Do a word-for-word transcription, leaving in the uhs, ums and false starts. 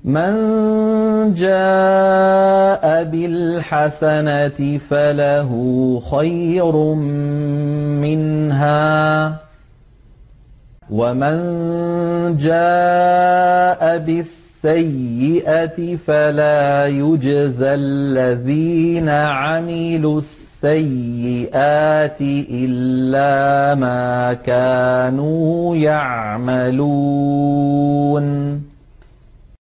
مَن جَاءَ بِالْحَسَنَةِ فَلَهُ خَيْرٌ مِّنْهَا وَمَن جَاءَ بِالسَّيِّئَةِ فَلَا يُجْزَى الَّذِينَ عَمِلُوا السَّيِّئَاتِ إِلَّا مَا كَانُوا يَعْمَلُونَ